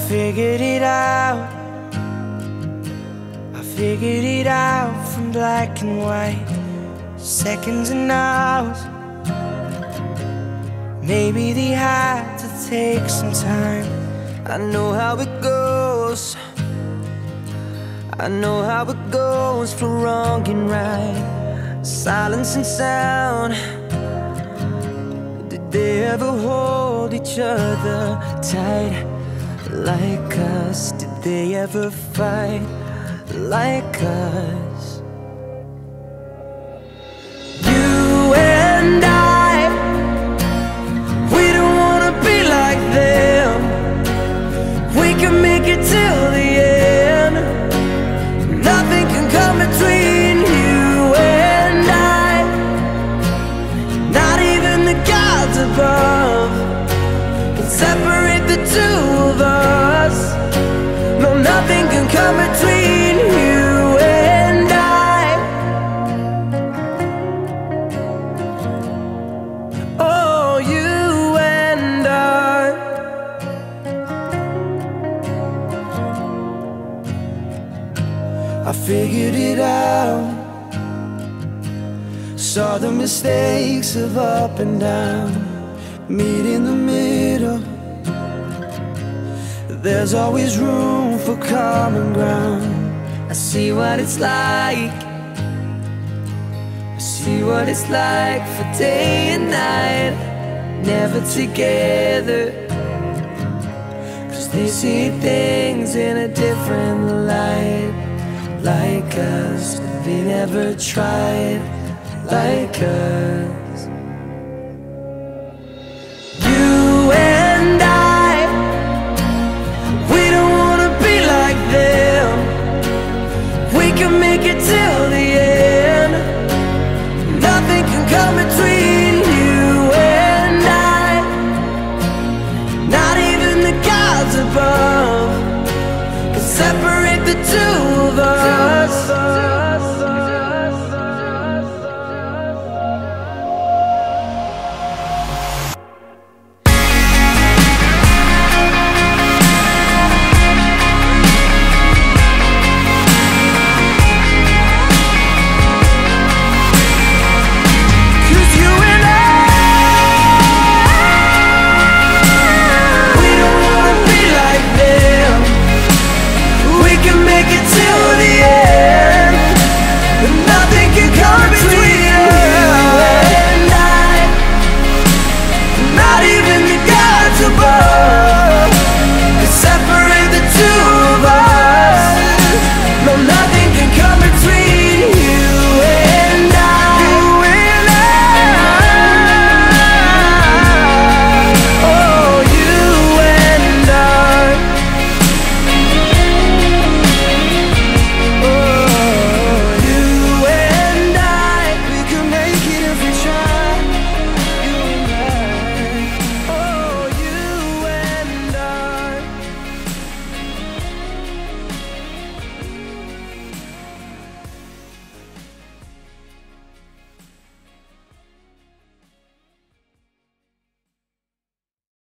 figured it out. I figured it out from black and white, seconds and hours. Maybe they had to take some time. I know how it goes. I know how it goes for wrong and right, silence and sound. Did they ever hold each other tight like us? Did they ever fight like us? You and I, we don't wanna be like them. We can make it till the end. Nothing can come between you and I, not even the gods above can separate the two of us. No, nothing can come between you and I. Oh, you and I. I figured it out, saw the mistakes of up and down, meet in the middle. There's always room for common ground. I see what it's like, I see what it's like for day and night, never together. 'Cause they see things in a different light, like us. They never tried like us. You and I, we don't wanna be like them. We can make it till the end. Nothing can come between you and I, not even the gods above can separate the two